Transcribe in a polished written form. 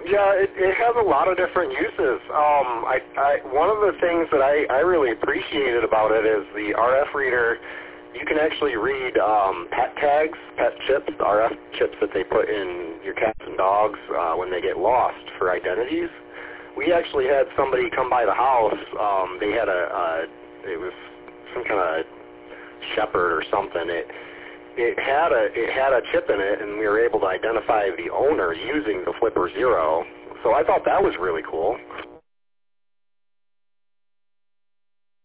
Yeah, it has a lot of different uses. One of the things that I really appreciated about it is the RF reader. You can actually read pet tags, pet chips, RF chips that they put in your cats and dogs when they get lost for identities. We actually had somebody come by the house. They had it was some kind of shepherd or something. It had a chip in it, and we were able to identify the owner using the Flipper Zero. So I thought that was really cool.